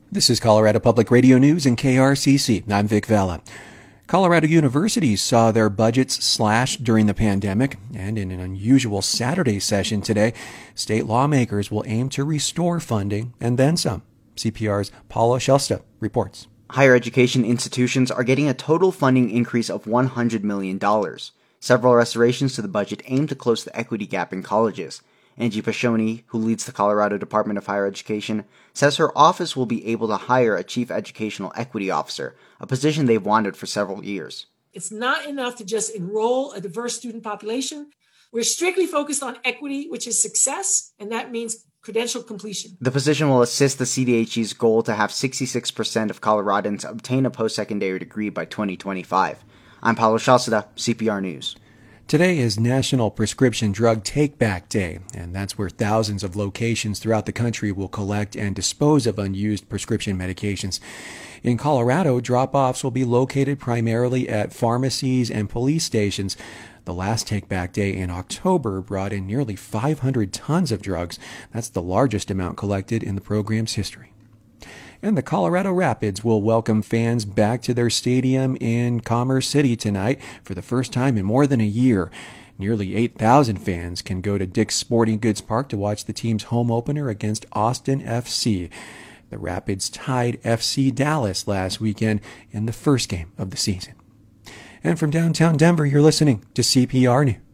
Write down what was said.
This is Colorado Public Radio News and KRCC. I'm Vic Vela. Colorado universities saw their budgets slashed during the pandemic, and in an unusual Saturday session today, state lawmakers will aim to restore funding and then some. CPR's Paula Shelsta reports. Higher education institutions are getting a total funding increase of $100 million. Several restorations to the budget aim to close the equity gap in colleges. Angie Pashoni, who leads the Colorado Department of Higher Education, says her office will be able to hire a Chief Educational Equity Officer, a position they've wanted for several years. It's not enough to just enroll a diverse student population. We're strictly focused on equity, which is success, and that means credential completion. The position will assist the CDHE's goal to have 66% of Coloradans obtain a post-secondary degree by 2025. I'm Paulo Shalceda, CPR News. Today is National Prescription Drug Take-Back Day, and that's where thousands of locations throughout the country will collect and dispose of unused prescription medications. In Colorado, drop-offs will be located primarily at pharmacies and police stations. The last Take-Back Day in October brought in nearly 500 tons of drugs. That's the largest amount collected in the program's history. And the Colorado Rapids will welcome fans back to their stadium in Commerce City tonight for the first time in more than a year. Nearly 8,000 fans can go to Dick's Sporting Goods Park to watch the team's home opener against Austin FC. The Rapids tied FC Dallas last weekend in the first game of the season. And from downtown Denver, you're listening to CPR News.